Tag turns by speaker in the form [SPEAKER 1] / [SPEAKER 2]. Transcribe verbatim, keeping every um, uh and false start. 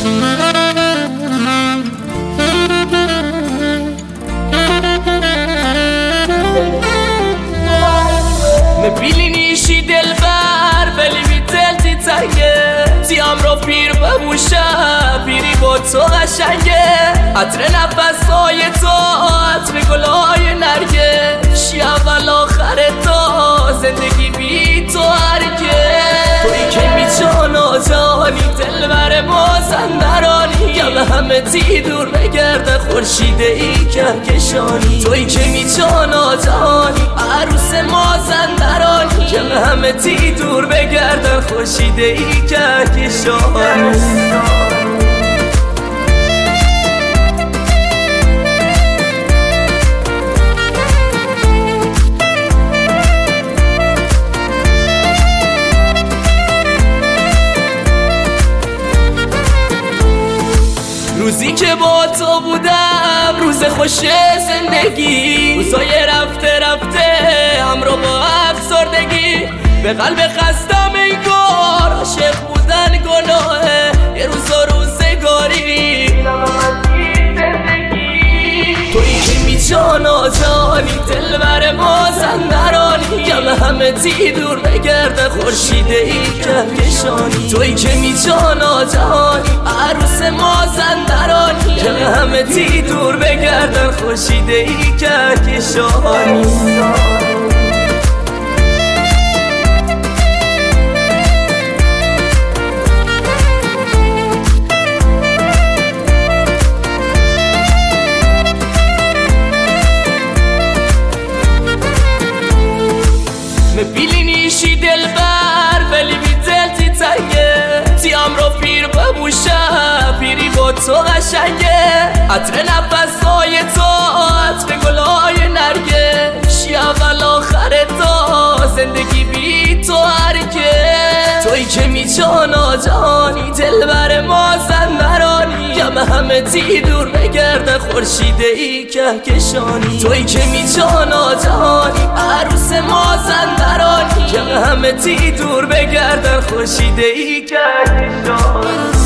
[SPEAKER 1] میبینیشی دلبر ولی بی دلتی تنگه تیم رو پیر ببوشم پیری با تو قشنگه عطر نفسهای تو عطر گلهای نرگه شی اول آخر تو زندگی بی تو هرگه توی که میجانا جانی دلبر مازندرانی یا به همه تی دور بگرده خورشید ای کهکشانی توی که میجانا جانی عروس مازندرانی یا به همه تی دور بگرده خورشید ای کهکشانی روزی که با تو بودم روز خوش زندگی روزای رفته رفته همراه با افسردگی به قلب خستم انگار عاشق بودن گناهه یه روزا روزگاری تویی که میجانا جانی دلبر مازندرانی یا به همه تی دور بگرده خورشید ای کهکشانی تویی که میجانا جانی عروس مازندرانی یا به همه تی دور بگردن خورشید ای کهکشانی میبینیشی دلبر ولی بی دلتی تنگه تیم رو پیر ببوشم پیری با تو قشنگه عطر نفسهای تو عطر گلهای نرگه شی اول آخر تو زندگی بی تو هرگه توی که میجانا جانی دلبر مازندرانی یا به همه تی دور بگرده خورشید ای کهکشانی توی که میجانا جانی عروس مازندرانی یا به همه تی دور بگردن خورشید ای کهکشانی